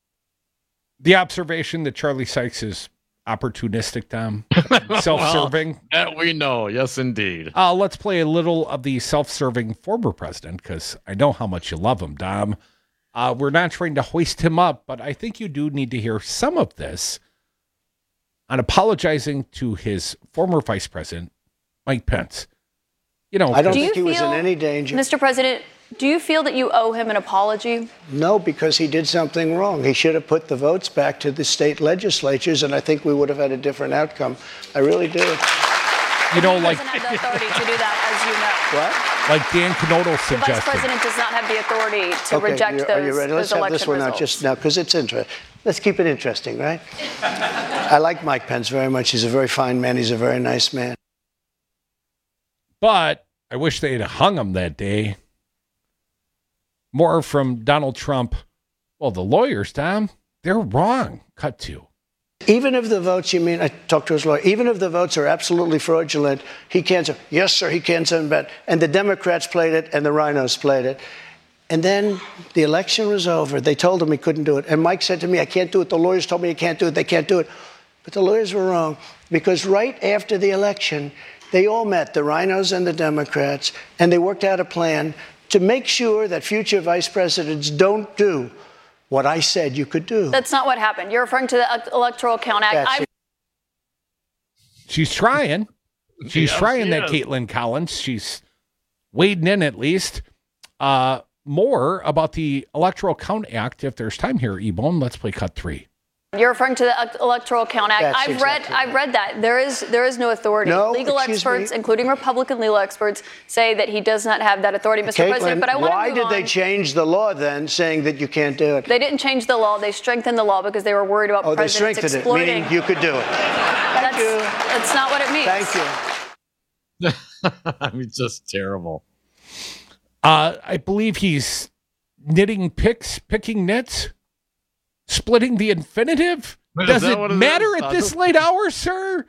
The observation that Charlie Sykes is opportunistic, Tom, self-serving. Well, that we know, yes, indeed. Let's play a little of the self-serving former president, because I know how much you love him, Dom. We're not trying to hoist him up, but I think you do need to hear some of this on apologizing to his former vice president, Mike Pence. You know, I don't think he was in any danger. Mr. President, Do you feel that you owe him an apology? No, because he did something wrong. He should have put the votes back to the state legislatures, and I think we would have had a different outcome. I really do. You know, like... He doesn't have the authority to do that, as you know. What? Like Dan Knodel The suggested. vice president does not have the authority to reject those, are you ready? Let's those have election this one results. out just now, because it's interesting. Let's keep it interesting, right? I like Mike Pence very much. He's a very fine man. He's a very nice man. But I wish they'd hung him that day. More from Donald Trump. Well, the lawyers, Tom, they're wrong. Cut to. Even if the votes, I talked to his lawyer, even if the votes are absolutely fraudulent, he can't say, yes, sir, he can't send back. And the Democrats played it and the rhinos played it. And then the election was over. They told him he couldn't do it. And Mike said to me, I can't do it. The lawyers told me I can't do it. They can't do it. But the lawyers were wrong, because right after the election, they all met, the rhinos and the Democrats, and they worked out a plan to make sure that future vice presidents don't do what I said you could do. That's not what happened. You're referring to the Electoral Count Act. She's trying. She's trying that, is. Caitlin Collins. She's wading in at least. More about the Electoral Count Act, if there's time here, Ebone. Let's play cut 3. You're referring to the Electoral Count Act. I've read that. There is no authority. No, legal excuse experts, me. including Republican legal experts, say that he does not have that authority, Mr. Caitlin, President. But I want to why move did on. they change the law then, saying that you can't do it? They didn't change the law. They strengthened the law because they were worried about Oh, they presidents strengthened it, exploiting. meaning you could do it. That's not what it means. Thank you. I mean, just terrible. I believe he's knitting picking knits, splitting the infinitive. Does it matter at this late hour, sir?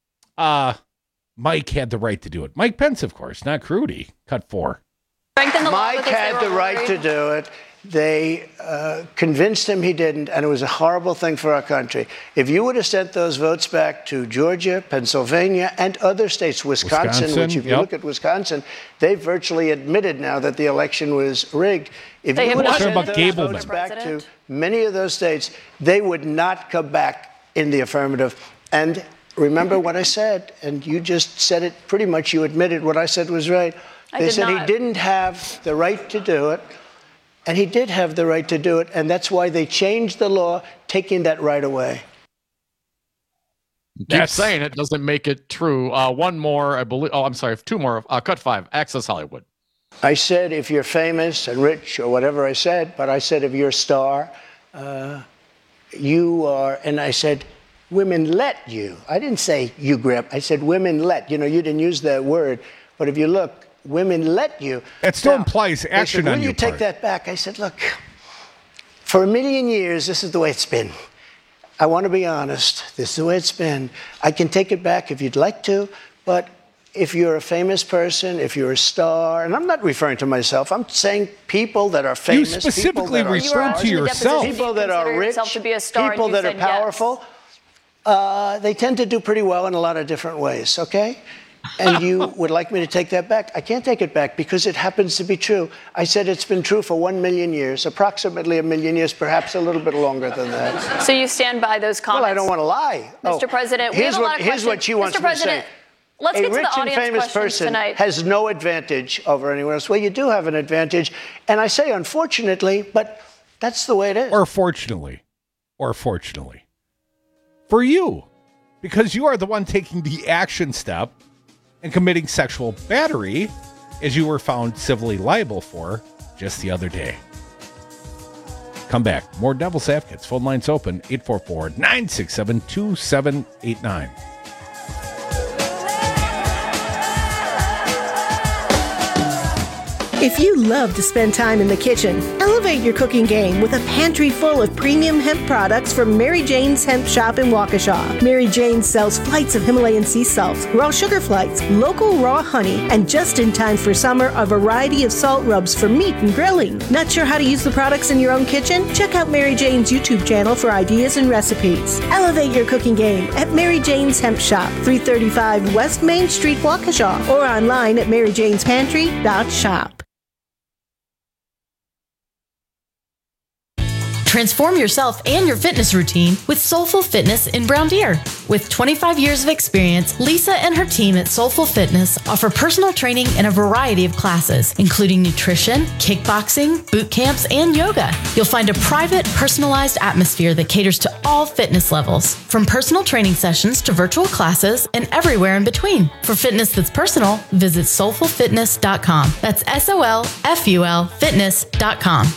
Mike had the right to do it. Mike Pence, of course, not Crudy. Cut 4. Mike had the right to do it. They convinced him he didn't, and it was a horrible thing for our country. If you would have sent those votes back to Georgia, Pennsylvania, and other states, Wisconsin, which if you look at Wisconsin, they virtually admitted now that the election was rigged. If you would have sent those votes back to many of those states, they would not come back in the affirmative. And remember what I said, and you just said it pretty much. You admitted what I said was right. They said he didn't have the right to do it. And he did have the right to do it, and that's why they changed the law, taking that right away. Keep saying it doesn't make it true. One more, I believe. Oh, I'm sorry. 2 more. Cut 5. Access Hollywood. I said if you're famous and rich or whatever I said, but I said if you're a star, you are, and I said women let you. I didn't say you grab. I said women let. You didn't use that word, but if you look, women let you. That still implies action said, on your Will you take part. that back? I said, look, for 1,000,000 years, this is the way it's been. I want to be honest. This is the way it's been. I can take it back if you'd like to, but if you're a famous person, if you're a star, and I'm not referring to myself, I'm saying people that are famous. You specifically referred to yourself. People that are rich, to be a star, people and you that are said yes. powerful, they tend to do pretty well in a lot of different ways, okay? And you would like me to take that back? I can't take it back because it happens to be true. I said it's been true for 1,000,000 years, approximately 1,000,000 years, perhaps a little bit longer than that. So you stand by those comments? Well, I don't want to lie. Mr. President, we have a lot of here's what she wants Mr. me to say. President, let's a get to rich the and audience famous questions person tonight. has no advantage over anyone else. Well, you do have an advantage. And I say unfortunately, but that's the way it is. Or fortunately. For you. Because you are the one taking the action step and committing sexual battery, as you were found civilly liable for just the other day. Come back. More Devil's Advocates. Phone lines open. 844-967-2789. If you love to spend time in the kitchen, elevate your cooking game with a pantry full of premium hemp products from Mary Jane's Hemp Shop in Waukesha. Mary Jane sells flights of Himalayan sea salt, raw sugar flights, local raw honey, and just in time for summer, a variety of salt rubs for meat and grilling. Not sure how to use the products in your own kitchen? Check out Mary Jane's YouTube channel for ideas and recipes. Elevate your cooking game at Mary Jane's Hemp Shop, 335 West Main Street, Waukesha, or online at maryjanespantry.shop. Transform yourself and your fitness routine with Soulful Fitness in Brown Deer. With 25 years of experience, Lisa and her team at Soulful Fitness offer personal training in a variety of classes, including nutrition, kickboxing, boot camps, and yoga. You'll find a private, personalized atmosphere that caters to all fitness levels, from personal training sessions to virtual classes and everywhere in between. For fitness that's personal, visit soulfulfitness.com. That's SOLFUL fitness.com.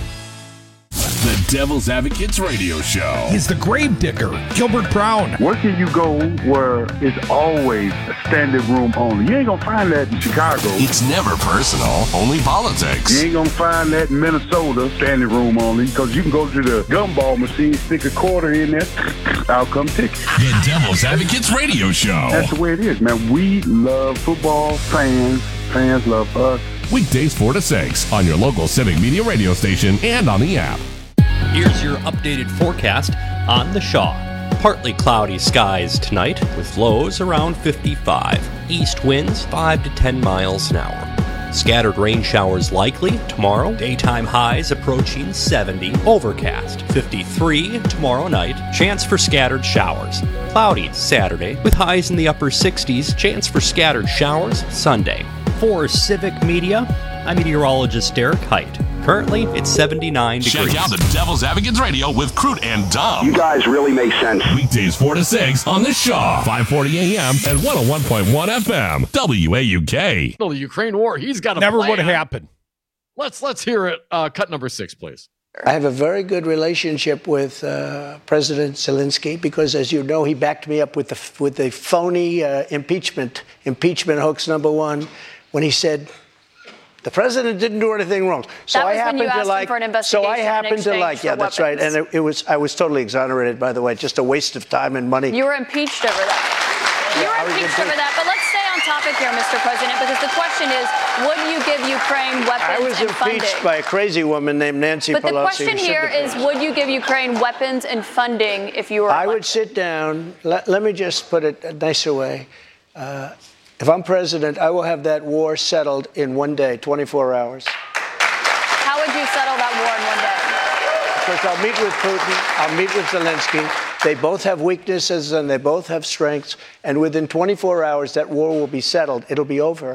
The Devil's Advocates Radio Show. He's the gravedigger, Gilbert Brown. Where can you go where it's always a standing room only? You ain't gonna find that in Chicago. It's never personal, only politics. You ain't gonna find that in Minnesota, standing room only, because you can go to the gumball machine, stick a quarter in there, I'll come take it. The Devil's Advocates Radio Show. That's the way it is, man. We love football, fans love us. Weekdays 4 to 6 on your local Civic Media radio station and on the app. Here's your updated forecast on the Shaw. Partly cloudy skies tonight with lows around 55. East winds 5 to 10 miles an hour. Scattered rain showers likely tomorrow. Daytime highs approaching 70. Overcast 53 tomorrow night. Chance for scattered showers. Cloudy Saturday with highs in the upper 60s. Chance for scattered showers Sunday. For Civic Media, I'm meteorologist Derek Height. Currently, it's 79 degrees. Check out the Devil's Advocates Radio with Crute and Dumb. You guys really make sense. Weekdays 4 to 6 on the Shaw. 540 AM and 101.1 FM. WAUK. The Ukraine war, he's got a Never plan. would happen. Let's hear it. Cut number 6, please. I have a very good relationship with President Zelensky because, as you know, he backed me up with the phony impeachment hoax number one when he said the president didn't do anything wrong. So I happen to like. So I happen to like. Yeah, that's right. And I was totally exonerated, by the way. Just a waste of time and money. You were impeached over that. You were impeached over that. But let's stay on topic here, Mr. President, because the question is, would you give Ukraine weapons and funding? I was impeached by a crazy woman named Nancy Pelosi. But the question here is, would you give Ukraine weapons and funding if you were elected? I would sit down. Let me just put it a nicer way. If I'm president, I will have that war settled in one day, 24 hours. How would you settle that war in one day? Because I'll meet with Putin, I'll meet with Zelensky. They both have weaknesses and they both have strengths. And within 24 hours, that war will be settled. It'll be over.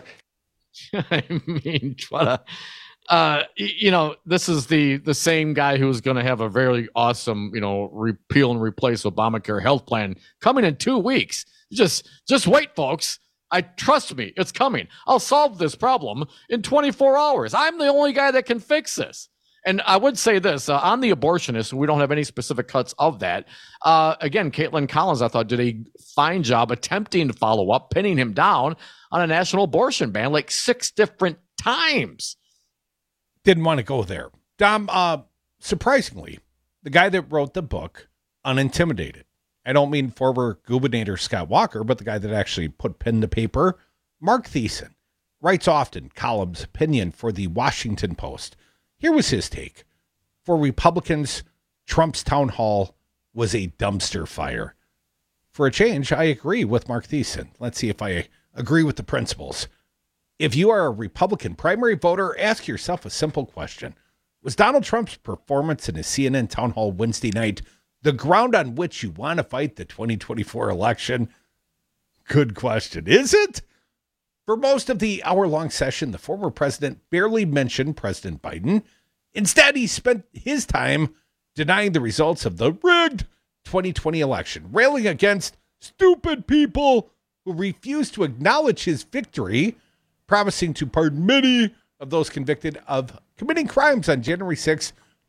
I mean, what a... this is the same guy who was going to have a very awesome, repeal and replace Obamacare health plan coming in 2 weeks. Just wait, folks. Trust me, it's coming. I'll solve this problem in 24 hours. I'm the only guy that can fix this. And I would say this, on the abortionist, we don't have any specific cuts of that. Again, Caitlin Collins, I thought, did a fine job attempting to follow up, pinning him down on a national abortion ban like 6 different times. Didn't want to go there. Dom, surprisingly, the guy that wrote the book, Unintimidated, I don't mean former gubernator Scott Walker, but the guy that actually put pen to paper, Mark Thiessen, writes often columns, opinion for the Washington Post. Here was his take. For Republicans, Trump's town hall was a dumpster fire. For a change, I agree with Mark Thiessen. Let's see if I agree with the principles. If you are a Republican primary voter, ask yourself a simple question. Was Donald Trump's performance in his CNN town hall Wednesday night the ground on which you want to fight the 2024 election? Good question. Is it? For most of the hour-long session, the former president barely mentioned President Biden. Instead, he spent his time denying the results of the rigged 2020 election, railing against stupid people who refused to acknowledge his victory, promising to pardon many of those convicted of committing crimes on January 6,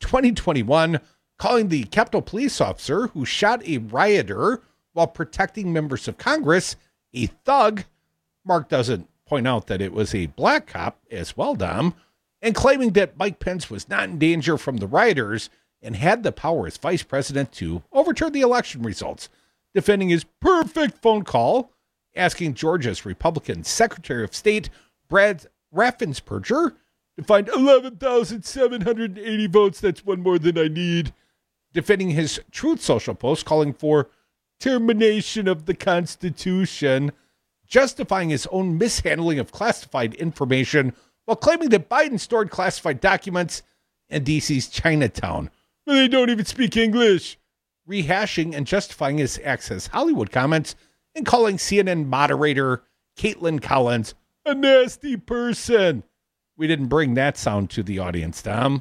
2021, calling the Capitol Police officer who shot a rioter while protecting members of Congress a thug. Mark doesn't point out that it was a black cop as well, Dom, and claiming that Mike Pence was not in danger from the rioters and had the power as vice president to overturn the election results, defending his perfect phone call, asking Georgia's Republican Secretary of State, Brad Raffensperger, to find 11,780 votes. That's one more than I need. Defending his Truth Social post, calling for termination of the Constitution, justifying his own mishandling of classified information while claiming that Biden stored classified documents in D.C.'s Chinatown. but they don't even speak English. Rehashing and justifying his Access Hollywood comments and calling CNN moderator Caitlin Collins a nasty person. We didn't bring that sound to the audience, Tom.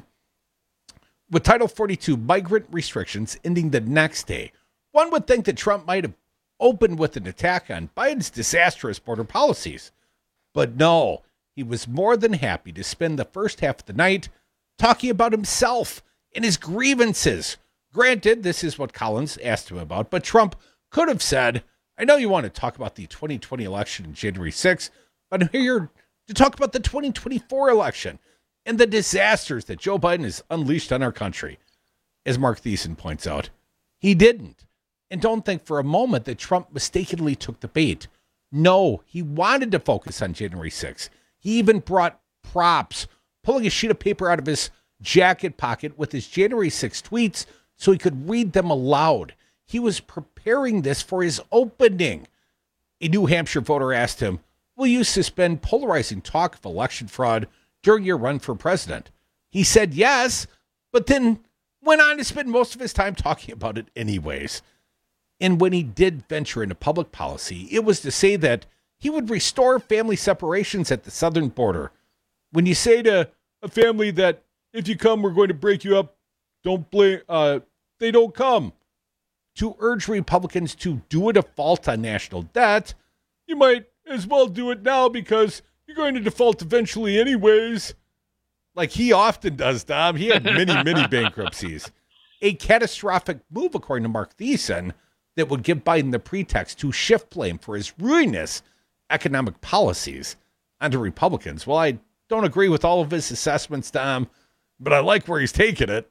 With Title 42 migrant restrictions ending the next day, one would think that Trump might have opened with an attack on Biden's disastrous border policies. But no, he was more than happy to spend the first half of the night talking about himself and his grievances. Granted, this is what Collins asked him about, but Trump could have said, I know you want to talk about the 2020 election on January 6th, but I'm here to talk about the 2024 election and the disasters that Joe Biden has unleashed on our country. As Mark Thiessen points out, he didn't. And don't think for a moment that Trump mistakenly took the bait. No, he wanted to focus on January 6th. He even brought props, pulling a sheet of paper out of his jacket pocket with his January 6th tweets so he could read them aloud. He was preparing this for his opening. A New Hampshire voter asked him, will you suspend polarizing talk of election fraud during your run for president? He said yes, but then went on to spend most of his time talking about it anyways. And when he did venture into public policy, it was to say that he would restore family separations at the southern border. When you say to a family that if you come, we're going to break you up, don't blame, they don't come. To urge Republicans to do a default on national debt, you might as well do it now because you're going to default eventually anyways. Like he often does, Dom. He had many bankruptcies. A catastrophic move, according to Mark Thiessen, that would give Biden the pretext to shift blame for his ruinous economic policies onto Republicans. Well, I don't agree with all of his assessments, Dom, but I like where he's taking it.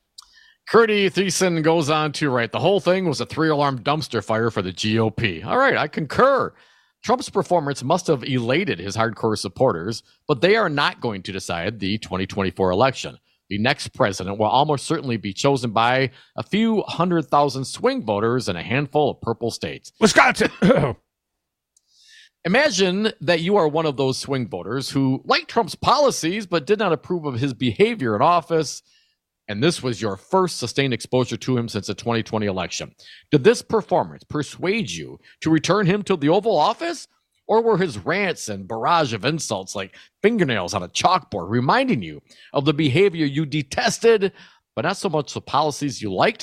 Curdy Thiessen goes on to write, the whole thing was a 3-alarm dumpster fire for the GOP. All right, I concur. Trump's performance must have elated his hardcore supporters, but they are not going to decide the 2024 election. The next president will almost certainly be chosen by a few 100,000 swing voters in a handful of purple states. Wisconsin! Imagine that you are one of those swing voters who liked Trump's policies but did not approve of his behavior in office, and this was your first sustained exposure to him since the 2020 election. Did this performance persuade you to return him to the Oval Office? Or were his rants and barrage of insults like fingernails on a chalkboard reminding you of the behavior you detested, but not so much the policies you liked? ?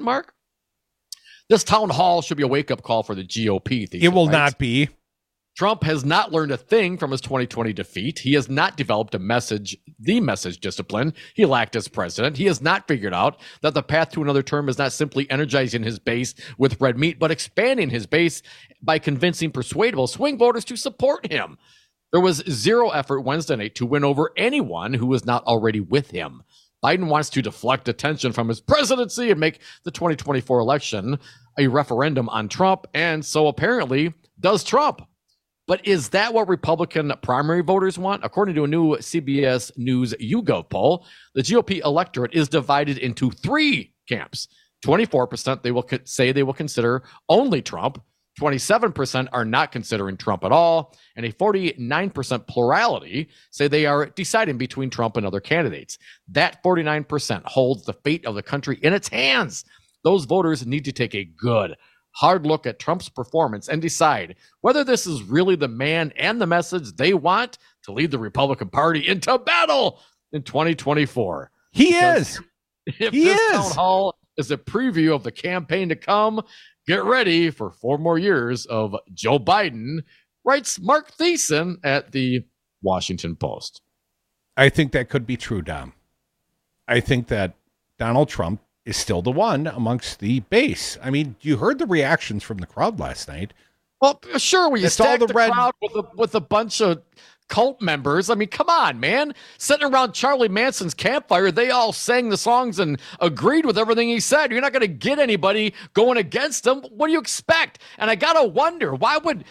This town hall should be a wake-up call for the GOP. It will not be. Trump has not learned a thing from his 2020 defeat. He has not developed the message discipline he lacked as president. He has not figured out that the path to another term is not simply energizing his base with red meat, but expanding his base by convincing persuadable swing voters to support him. There was zero effort Wednesday night to win over anyone who was not already with him. Biden wants to deflect attention from his presidency and make the 2024 election a referendum on Trump, and so apparently does Trump. But is that what Republican primary voters want? According to a new CBS News YouGov poll, the GOP electorate is divided into 3 camps. 24% they will say they will consider only Trump. 27% are not considering Trump at all. And a 49% plurality say they are deciding between Trump and other candidates. That 49% holds the fate of the country in its hands. Those voters need to take a good, hard look at Trump's performance and decide whether this is really the man and the message they want to lead the Republican Party into battle in 2024. If this town hall is a preview of the campaign to come, get ready for 4 more years of Joe Biden, writes Mark Thiessen at the Washington Post. I think that could be true, Dom. I think that Donald Trump is still the one amongst the base. I mean, you heard the reactions from the crowd last night. Well, sure, when you stack the crowd with a bunch of cult members. I mean, come on, man. Sitting around Charlie Manson's campfire, they all sang the songs and agreed with everything he said. You're not going to get anybody going against him. What do you expect? And I got to wonder, why would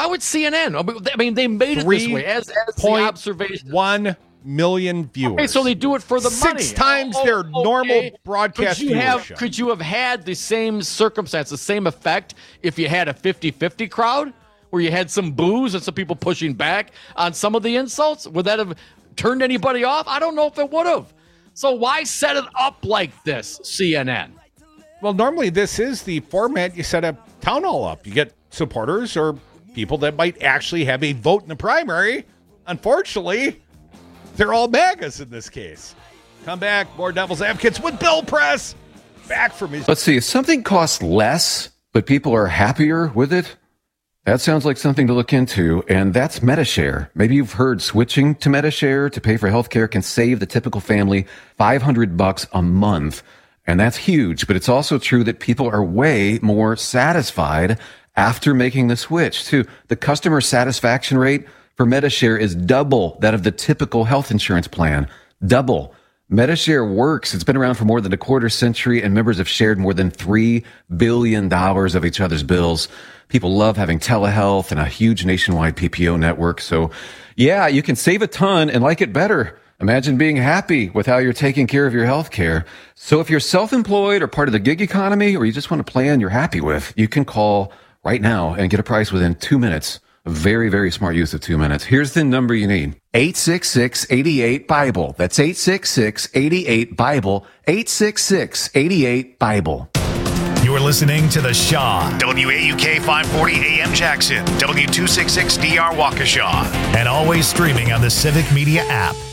CNN? I mean, they made it this way as the observation. 1 million viewers. Okay, so they do it for the money. 6 times their normal broadcast viewership. Could you have had the same circumstance, the same effect if you had a 50-50 crowd where you had some boos and some people pushing back on some of the insults? Would that have turned anybody off? I don't know if it would have. So why set it up like this, CNN? Well, normally this is the format you set a town hall up. You get supporters or people that might actually have a vote in the primary. Unfortunately, they're all MAGAs in this case. Come back, more Devil's Advocates with Bill Press. Back from his... Let's see, if something costs less, but people are happier with it, that sounds like something to look into, and that's Medi-Share. Maybe you've heard switching to Medi-Share to pay for healthcare can save the typical family $500 a month, and that's huge. But it's also true that people are way more satisfied after making the switch, too. The customer satisfaction rate for Medi-Share is double that of the typical health insurance plan. Double. Medi-Share works. It's been around for more than a quarter century, and members have shared more than $3 billion of each other's bills. People love having telehealth and a huge nationwide PPO network. So, yeah, you can save a ton and like it better. Imagine being happy with how you're taking care of your health care. So if you're self-employed or part of the gig economy, or you just want a plan you're happy with, you can call right now and get a price within 2 minutes. A very, very smart use of 2 minutes. Here's the number you need. 866-88-BIBLE. That's 866-88-BIBLE. 866-88-BIBLE. You're listening to The Shaw. WAUK 540 AM Jackson. W266DR Waukesha. And always streaming on the Civic Media app.